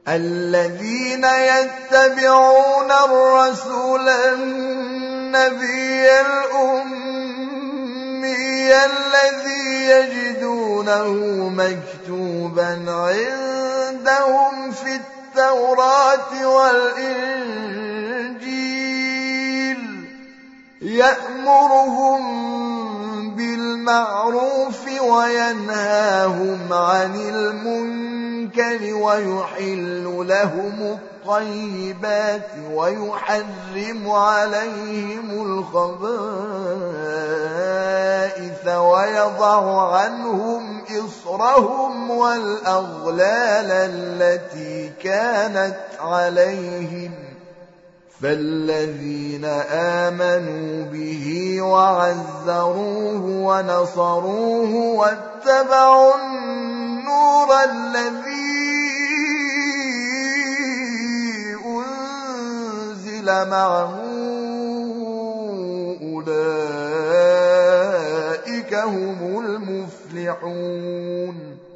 الذين يتبعون الرسول النبي الأمي الذي يجدونه مكتوبا عندهم في التوراة والإنجيل يأمرهم بالمعروف وينهاهم عن المنكر ويحل لهم الطيبات ويحرم عليهم الخبائث ويضع عنهم إصرهم والأغلال التي كانت عليهم فالذين آمنوا به وعزروه ونصروه واتبعوا النور الذي أنزل معه أولئك هم المفلحون